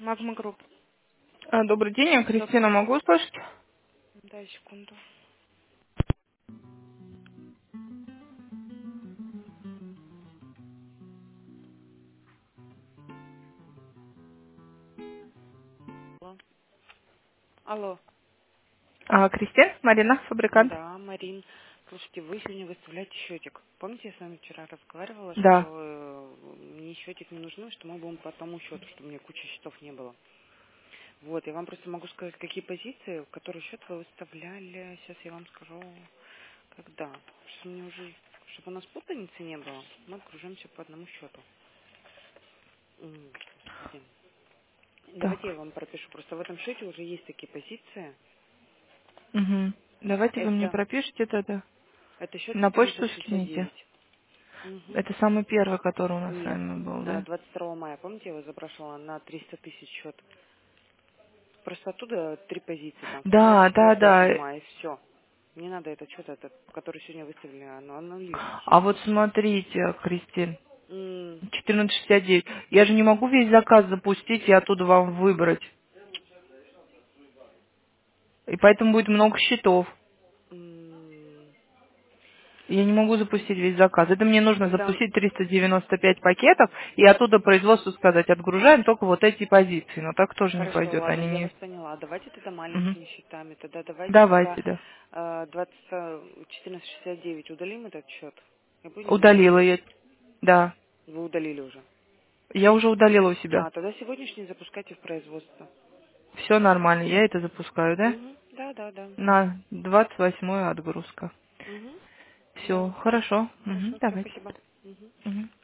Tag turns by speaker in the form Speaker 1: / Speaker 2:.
Speaker 1: Магма Групп.
Speaker 2: Добрый день, я
Speaker 1: Добрый
Speaker 2: Кристина,
Speaker 1: день.
Speaker 2: могу услышать?
Speaker 1: Дай секунду. Алло. Алло.
Speaker 2: Кристина, Марина, фабрикант.
Speaker 1: Да, Марин. Слушайте, вы сегодня выставляете счетик. Помните, я с вами вчера разговаривала,
Speaker 2: Да.
Speaker 1: что мне счетик не нужны, что мы будем по тому счету, чтобы у меня кучи счетов не было. Вот, я вам просто могу сказать, какие позиции, в которые счет вы выставляли. Сейчас я вам скажу, когда. Что мне уже, чтобы у нас путаницы не было, мы отгружаемся по одному счету. Господи. Давайте
Speaker 2: Так.
Speaker 1: я вам пропишу. Просто в этом счете уже есть такие позиции.
Speaker 2: Угу. Давайте вы мне
Speaker 1: Это,
Speaker 2: пропишите тогда.
Speaker 1: это счет
Speaker 2: На почту скините.
Speaker 1: 1469. Угу.
Speaker 2: Это самый первый, который у нас с
Speaker 1: Нет.
Speaker 2: вами был, да?
Speaker 1: 22 мая, помните, я его запрашивала на 300 тысяч счет. Просто оттуда три позиции, там, вторая,
Speaker 2: Да, да,
Speaker 1: четвертая,
Speaker 2: да.
Speaker 1: седьмая, и все. Не надо этот счет, этот, который сегодня выставили, оно аннулируйте.
Speaker 2: А вот смотрите, Кристин,
Speaker 1: М,
Speaker 2: 1469. Я же не могу весь заказ запустить и оттуда вам выбрать. И поэтому будет много счетов.
Speaker 1: м.
Speaker 2: Я не могу запустить весь заказ. Это мне нужно
Speaker 1: Тогда,
Speaker 2: запустить 395 пакетов и оттуда производству сказать, отгружаем только вот эти позиции. Но так тоже не
Speaker 1: хорошо,
Speaker 2: пойдет.
Speaker 1: ладно,
Speaker 2: Они
Speaker 1: я
Speaker 2: не...
Speaker 1: вас поняла. Давайте тогда
Speaker 2: Мгм.
Speaker 1: маленькими счетами. Тогда давайте тогда
Speaker 2: Давайте, да.
Speaker 1: 1469 удалим этот счет. И будем
Speaker 2: Удалила
Speaker 1: запускать.
Speaker 2: я. Да.
Speaker 1: Вы удалили уже.
Speaker 2: Я уже удалила у себя.
Speaker 1: Тогда сегодняшний запускайте в производство.
Speaker 2: Все нормально. Я это запускаю, да?
Speaker 1: Угу. Да, да, да.
Speaker 2: На 28-ю отгрузка.
Speaker 1: Угу. Да.
Speaker 2: Все, хорошо. Мгм,
Speaker 1: Хорошо, все,
Speaker 2: давайте.
Speaker 1: спасибо. Мгм.
Speaker 2: Мгм.